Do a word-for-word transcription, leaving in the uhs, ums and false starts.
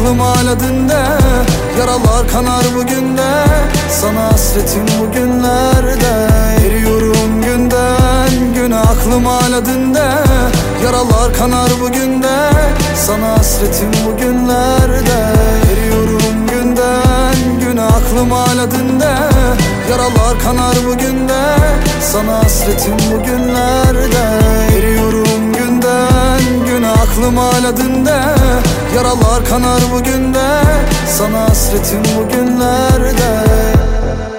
aklım hala dünde. Yaralar kanar bugün de, sana hasretim bugünlerde. Eriyorum günden güne, aklım hala dünde. Yaralar kanar bugün de, sana hasretim bugünlerde. Eriyorum günden güne, aklım hala dünde. Yaralar kanar bugün de, sana hasretim bugünlerde. Eriyorum günden güne, aklım hala dünde. Yaralar kanar bugün de, sana hasretim bugünlerde.